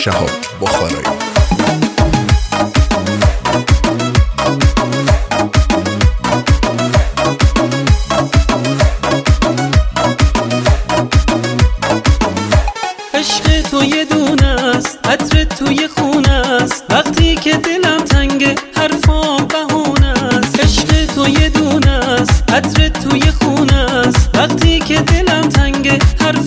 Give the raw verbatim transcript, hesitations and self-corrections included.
شهاب بخارایی. عشق تو یه دونه است، عطر توی خونه است، وقتی که دلم تنگه حرفام بهونه است. عشق تو یه دونه است، عطر توی خونه است، وقتی که دلم تنگه حرفام